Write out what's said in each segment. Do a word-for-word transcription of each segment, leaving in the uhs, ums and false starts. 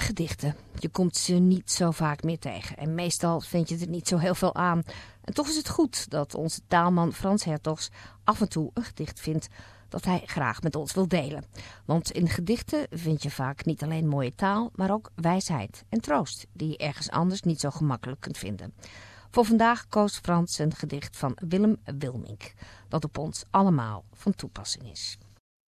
Gedichten. Je komt ze niet zo vaak meer tegen en meestal vind je er niet zo heel veel aan. En toch is het goed dat onze taalman Frans Hertogs af en toe een gedicht vindt dat hij graag met ons wil delen. Want in gedichten vind je vaak niet alleen mooie taal, maar ook wijsheid en troost die je ergens anders niet zo gemakkelijk kunt vinden. Voor vandaag koos Frans een gedicht van Willem Wilmink, dat op ons allemaal van toepassing is.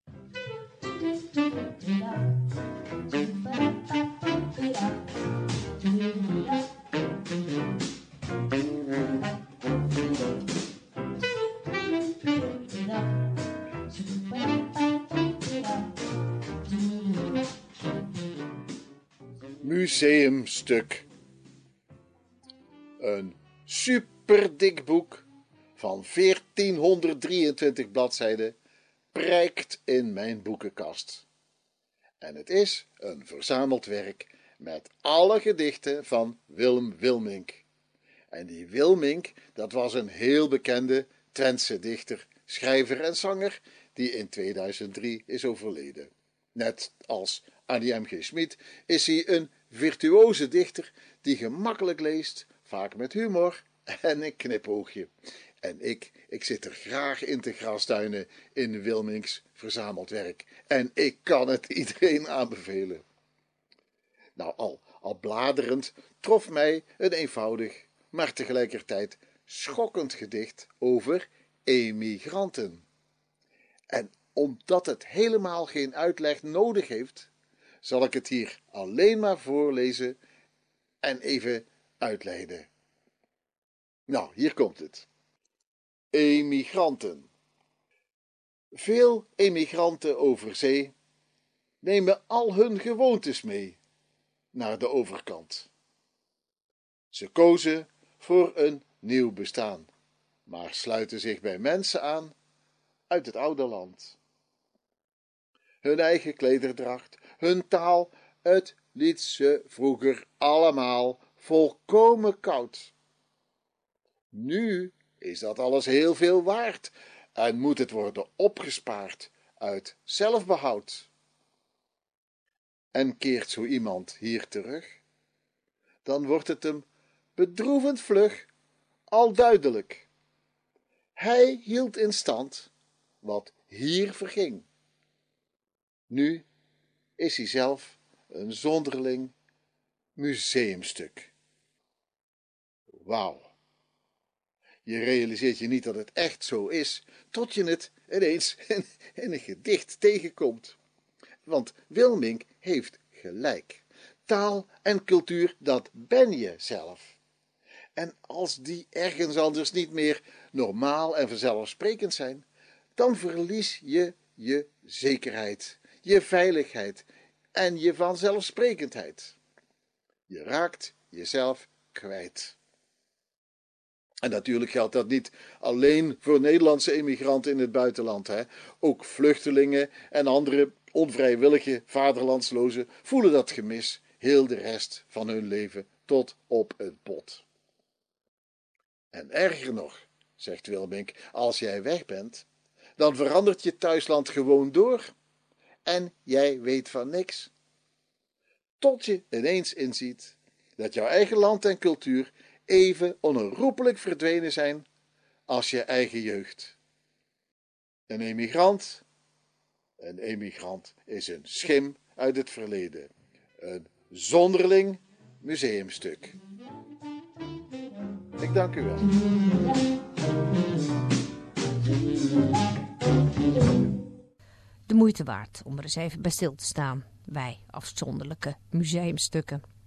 Museumstuk. Een superdik boek van veertienhonderddrieëntwintig bladzijden prijkt in mijn boekenkast. En het is een verzameld werk met alle gedichten van Willem Wilmink. En die Wilmink, dat was een heel bekende Twentse dichter, schrijver en zanger die in tweeduizend drie is overleden. Net als Annie M G Schmid is hij een virtuoze dichter die gemakkelijk leest, vaak met humor en een knipoogje. En ik, ik zit er graag in te grasduinen in Wilminks verzameld werk. En ik kan het iedereen aanbevelen. Nou, al, al bladerend trof mij een eenvoudig, maar tegelijkertijd schokkend gedicht over emigranten. En omdat het helemaal geen uitleg nodig heeft, zal ik het hier alleen maar voorlezen en even uitleiden. Nou, hier komt het. Emigranten. Veel emigranten over zee nemen al hun gewoontes mee naar de overkant. Ze kozen voor een nieuw bestaan, maar sluiten zich bij mensen aan uit het oude land. Hun eigen klederdracht, hun taal, het liet ze vroeger allemaal volkomen koud. Nu is dat alles heel veel waard en moet het worden opgespaard uit zelfbehoud. En keert zo iemand hier terug, dan wordt het hem bedroevend vlug al duidelijk. Hij hield in stand wat hier verging. Nu is hij zelf een zonderling museumstuk. Wauw. Je realiseert je niet dat het echt zo is, tot je het ineens in, in een gedicht tegenkomt. Want Wilmink heeft gelijk. Taal en cultuur, dat ben je zelf. En als die ergens anders niet meer normaal en vanzelfsprekend zijn, dan verlies je je zekerheid, je veiligheid en je vanzelfsprekendheid. Je raakt jezelf kwijt. En natuurlijk geldt dat niet alleen voor Nederlandse emigranten in het buitenland. Hè. Ook vluchtelingen en andere onvrijwillige vaderlandslozen voelen dat gemis heel de rest van hun leven tot op het bot. En erger nog, zegt Wilmink, als jij weg bent, dan verandert je thuisland gewoon door en jij weet van niks. Tot je ineens inziet dat jouw eigen land en cultuur even onherroepelijk verdwenen zijn als je eigen jeugd. Een emigrant, een emigrant is een schim uit het verleden, een zonderling museumstuk. Ik dank u wel. De moeite waard om er eens even bij stil te staan, wij afzonderlijke museumstukken.